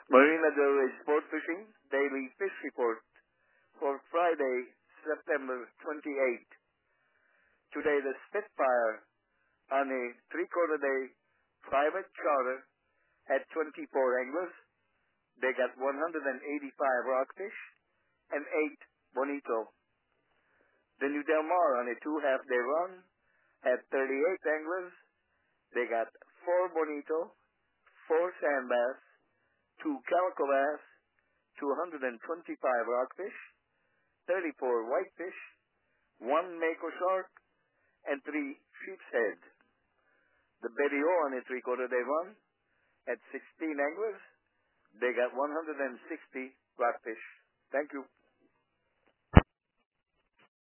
Marina Del Rey Sport Fishing Daily Fish Report for Friday, September 28. Today the Spitfire on a three-quarter day private charter had 24 anglers. They got 185 rockfish and 8 bonito. The New Del Mar on a two-half-day run had 38 anglers. They got 4 bonito, 4 sand bass, 2 calico bass, 225 rockfish, 34 whitefish, 1 mako shark, and 3 sheep's head. The Betty O on a three-quarter day run had 16 anglers. They got 160 rockfish. Thank you.